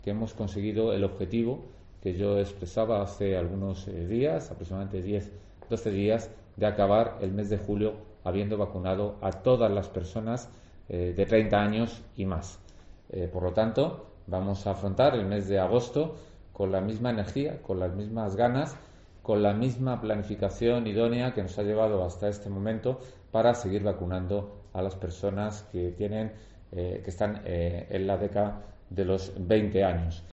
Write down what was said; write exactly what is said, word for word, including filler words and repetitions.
que hemos conseguido el objetivo que yo expresaba hace algunos eh, días, aproximadamente diez, doce días, de acabar el mes de julio habiendo vacunado a todas las personas eh, de treinta años y más. Eh, por lo tanto, vamos a afrontar el mes de agosto con la misma energía, con las mismas ganas, con la misma planificación idónea que nos ha llevado hasta este momento para seguir vacunando a las personas que tienen, eh, que están eh, en la década de los veinte años.